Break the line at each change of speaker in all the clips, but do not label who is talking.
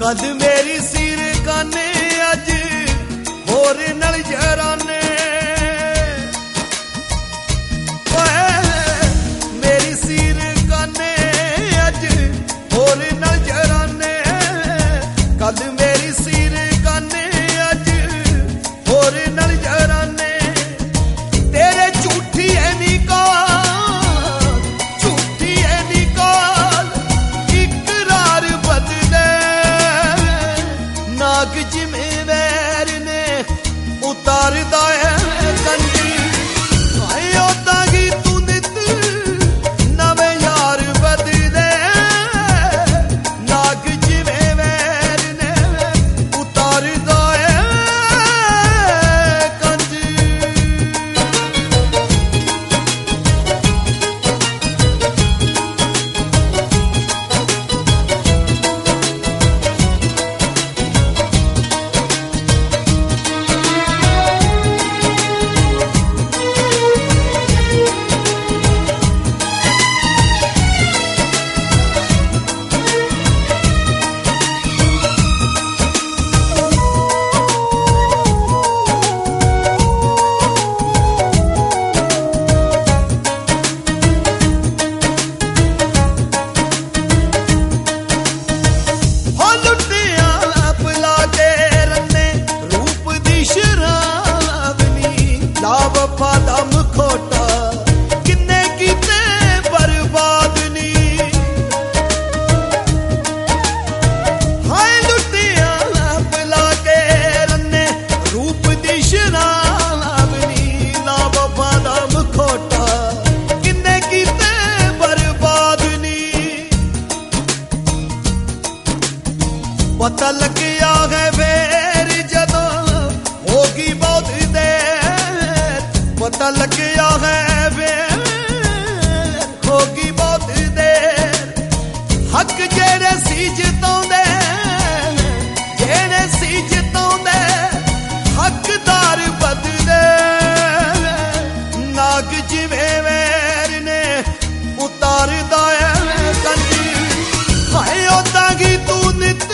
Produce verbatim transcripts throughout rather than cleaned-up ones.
कद मेरी सिर काने अज होर नल जराने मेरी सिर काने अज होर नल जराने कद मेरी सिर काने अज होर नल जराने तेरे झूठी है निकाल झूठी है निकाल इकरार बदले नाग जिमें वैर ने उतारदा है कंजी पता लग गया है फिर जदों होगी बहुत देर पता लग गया है फिर होगी बहुत देर हक जेड़े सी जिताउंदे जेड़े सी जिताउंदे हकदार बदले नाग जिवें वैर ने उतारदा है कंजी हाय ओदां गी तू नित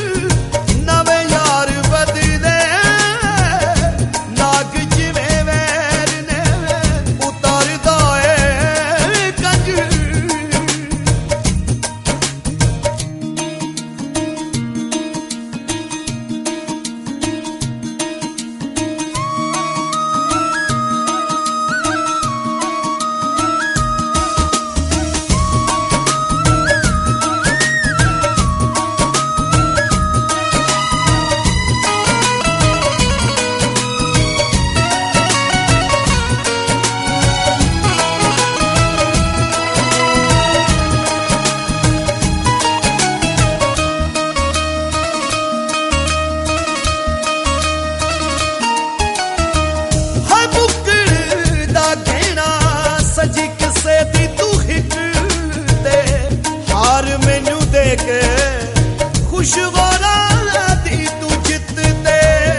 खुशगोरा दी तू जित दे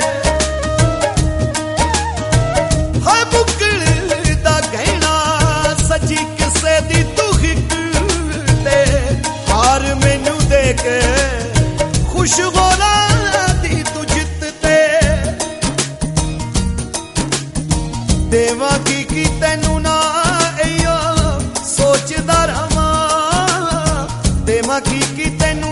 हाय बुकल दा गहना सजी किसे दी तू हिक दे हार मैनू दे के खुशगोरा दी तू जित दे देवा की की तैनू ना इयो सोचदा रवां देवा की की तैनू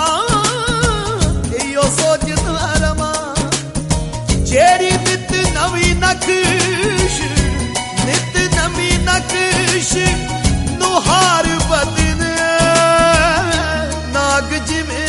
जेड़ी नित नवी नक्श नित नवी नक्श नुहार बदन नाग जिमें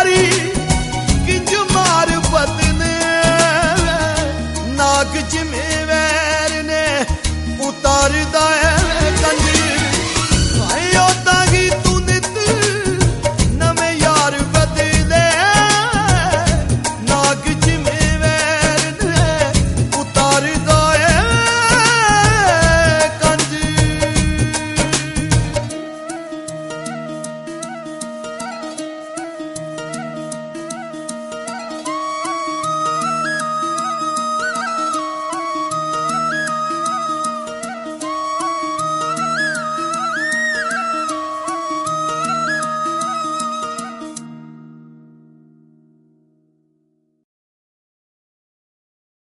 यारी किंज मार बदने नाक च